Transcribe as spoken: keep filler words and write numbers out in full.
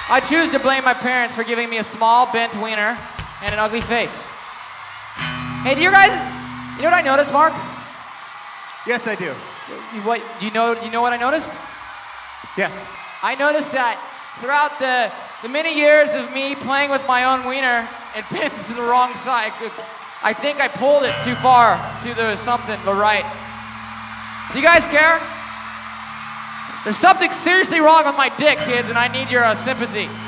I choose to blame my parents for giving me a small, bent wiener and an ugly face. Hey, do you guys, you know what I noticed, Mark? Yes, I do. You, what, do you know, you know what I noticed? Yes. I noticed that throughout the, the many years of me playing with my own wiener, it bends to the wrong side. I think I pulled it too far to the something, the right. Do you guys care? There's something seriously wrong with my dick, kids, and I need your uh, sympathy.